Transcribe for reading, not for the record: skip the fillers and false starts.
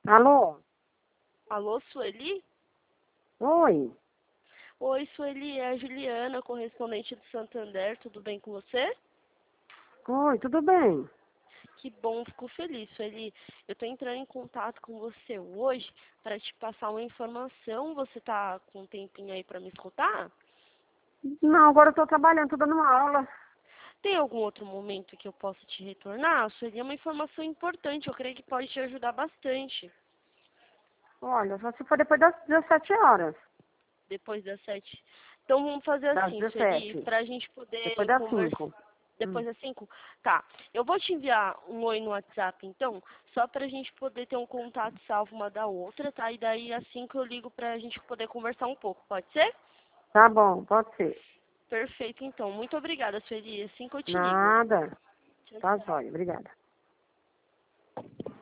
Alô? Alô, Sueli? Oi? Oi, Sueli, é a Juliana, correspondente do Santander, tudo bem com você? Oi, tudo bem? Que bom, fico feliz, Sueli. Eu tô entrando em contato com você hoje para te passar uma informação. Você tá com um tempinho aí para me escutar? Não, agora eu tô trabalhando, tô dando uma aula. Tem algum outro momento que eu possa te retornar? Sueli, é uma informação importante, eu creio que pode te ajudar bastante. Olha, só se for depois das 17 horas. Depois das 7. Então vamos fazer Das assim, Sueli, 17. para a gente Depois poder das conversar. 5. Depois das 5? Tá. Eu vou te enviar um oi no WhatsApp, então, só pra gente poder ter um contato salvo uma da outra, tá? E daí às 5 eu ligo pra gente poder conversar um pouco, pode ser? Tá bom, pode ser. Perfeito, então. Muito obrigada, Sueli. Assim que eu te ligo. Nada. Tchau, Tá tchau. jóia, obrigada.